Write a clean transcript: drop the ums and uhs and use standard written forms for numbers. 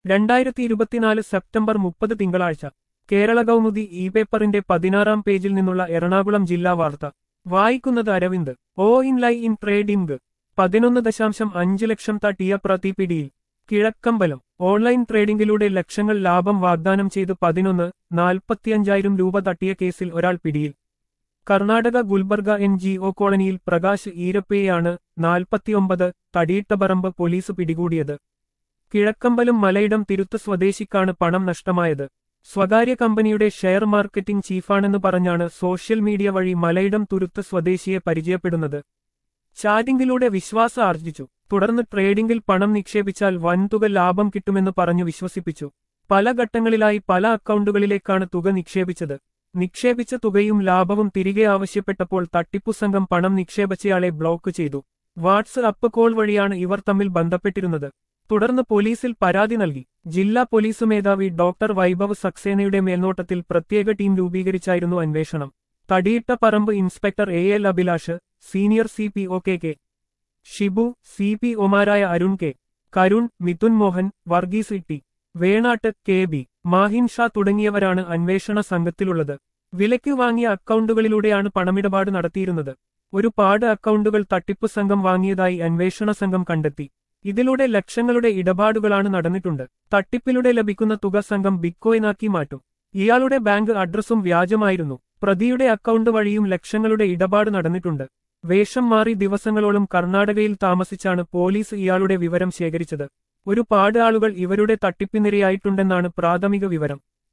2024 September 30 തിങ്കളാഴ്ച Kerala Kaumudi E പേപ്പറിന്റെ 16-ാം പേജിൽ നിന്നുള്ള എറണാകുളം ജില്ലാ വാർത്ത വായിക്കുന്നത് Aravind. Online trading 11.5 lakh തട്ടിയ പ്രതി പിടിയിൽ. കിഴക്കമ്പലം. ഓൺലൈൻ ട്രേഡിംഗിലൂടെ ലക്ഷങ്ങൾ ലാഭം വാഗ്ദാനം ചെയ്ത് 45,000 രൂപ തട്ടിയ കേസിൽ ഒരാൾ പിടിയിൽ. കർണാടക ഗുൽബർഗ NGO കോളനിയിൽ പ്രകാശ് ഈരപ്പയെയാണ് 49 തടിയിട്ടപറമ്പ് പോലീസ് പിടികൂടിയത്. കിഴക്കമ്പലം മലയിടം തിരുത്ത് സ്വദേശിക്കാണ് പണം നഷ്ടമായത്. സ്വകാര്യ കമ്പനിയുടെ ഷെയർ മാർക്കറ്റിംഗ് ചീഫാണെന്ന് പറഞ്ഞാണ് സോഷ്യൽ മീഡിയ വഴി മലയിടം തുരുത്ത് സ്വദേശിയെ പരിചയപ്പെടുന്നത്. ചാറ്റിംഗിലൂടെ വിശ്വാസം ആർജിച്ചു. തുടർന്ന് ട്രേഡിംഗിൽ പണം നിക്ഷേപിച്ചാൽ വൻതുക ലാഭം കിട്ടുമെന്ന് പറഞ്ഞു വിശ്വസിപ്പിച്ചു. പല ഘട്ടങ്ങളിലായി പല അക്കൗണ്ടുകളിലേക്കാണ് തുക നിക്ഷേപിച്ചത്. നിക്ഷേപിച്ച തുകയും ലാഭവും തിരികെ ആവശ്യപ്പെട്ടപ്പോൾ തട്ടിപ്പു സംഘം പണം നിക്ഷേപിച്ചയാളെ ബ്ലോക്ക് ചെയ്തു. വാട്സ്ആപ്പ് കോൾ വഴിയാണ് ഇവർ തമ്മിൽ ബന്ധപ്പെട്ടിരുന്നത്. തുടർന്ന് പോലീസിൽ പരാതി നൽകി. ജില്ലാ പോലീസ് മേധാവി ഡോക്ടർ വൈഭവ് സക്സേനയുടെ മേൽനോട്ടത്തിൽ പ്രത്യേക ടീം രൂപീകരിച്ചായിരുന്നു അന്വേഷണം. Thadiyittaparambu inspector AL Abhilash, senior CPO K Shibu, CPOമാരായ Arun K, Karun, Mithun Mohan, Varghese T, Venatt, KB, Mahin Shah തുടങ്ങിയവരാണ് അന്വേഷണ സംഘത്തിലുള്ളത്. വിലയ്ക്ക് വാങ്ങിയ അക്കൗണ്ടുകളിലൂടെയാണ് പണമിടപാട് നടത്തിയിരുന്നത്. ഒരുപാട് അക്കൗണ്ടുകൾ തട്ടിപ്പ് സംഘം വാങ്ങിയതായി അന്വേഷണ സംഘം കണ്ടെത്തി. ഇതിലൂടെ ലക്ഷങ്ങളുടെ ഇടപാടുകളാണ് നടന്നിട്ടുണ്ട്. തട്ടിപ്പിലൂടെ ലഭിക്കുന്ന തുക സംഘം ബിറ്റ്കോയിനാക്കി മാറ്റും. ഇയാളുടെ ബാങ്ക് അഡ്രസ്സും വ്യാജമായിരുന്നു. പ്രതിയുടെ അക്കൗണ്ട് വഴിയും ലക്ഷങ്ങളുടെ ഇടപാട് നടന്നിട്ടുണ്ട്. വേഷം മാറി ദിവസങ്ങളോളം കർണാടകയിൽ താമസിച്ചാണ് പോലീസ് ഇയാളുടെ വിവരം ശേഖരിച്ചത്. ഒരുപാട് ആളുകൾ ഇവരുടെ തട്ടിപ്പിനിരയായിട്ടുണ്ടെന്നാണ് പ്രാഥമിക വിവരം.